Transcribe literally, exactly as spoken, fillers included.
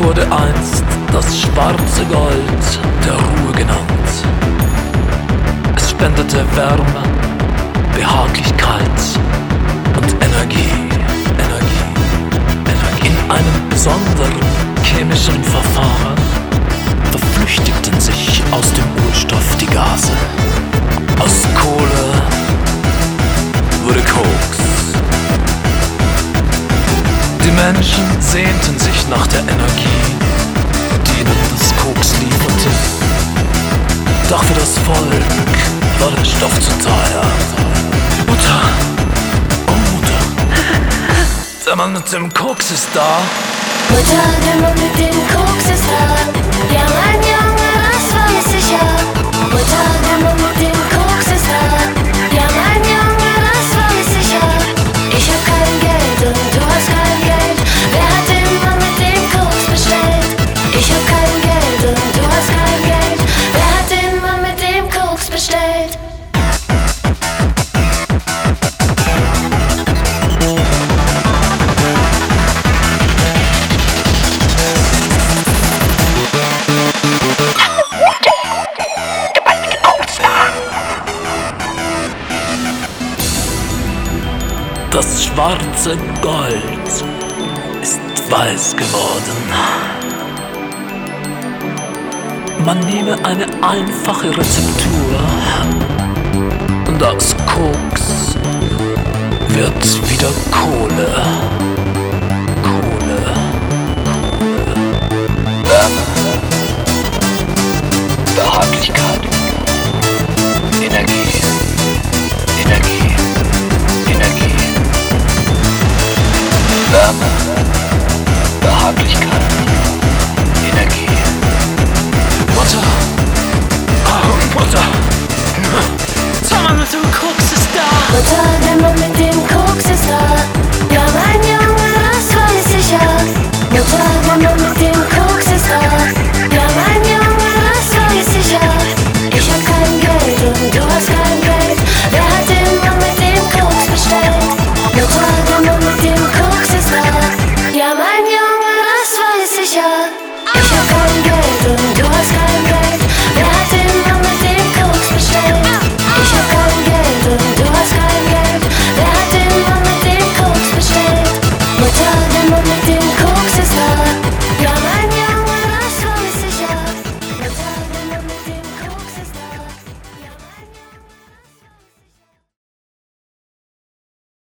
wurde einst das schwarze Gold der Ruhe genannt. Es spendete Wärme, Behaglichkeit und Energie, Energie, Energie. In einem besonderen chemischen Verfahren verflüchtigten sich aus dem Urstoff die Gase. Aus Kohle wurde Koks. Die Menschen sehnten sich nach der Energie, die ihnen das Koks lieferte. Doch für das Volk war der Stoff zu teuer. Mutter, oh Mutter, der Mann mit dem Koks ist da. Mutter, der Mann mit dem Koks ist da. Ja, mein Junge, das weiß ich ja. Mutter, der Mann mit dem Koks ist da. Ja, mein Junge, das weiß ich ja. Ich hab kein Geld und du hast kein Geld. Wer hat den Mann mit dem Koks bestellt? Ich hab kein Geld und du hast kein Geld. Wer hat den Mann mit dem Koks bestellt? Das schwarze Gold ist weiß geworden. Man nehme eine einfache Rezeptur und aus Koks wird wieder Kohle.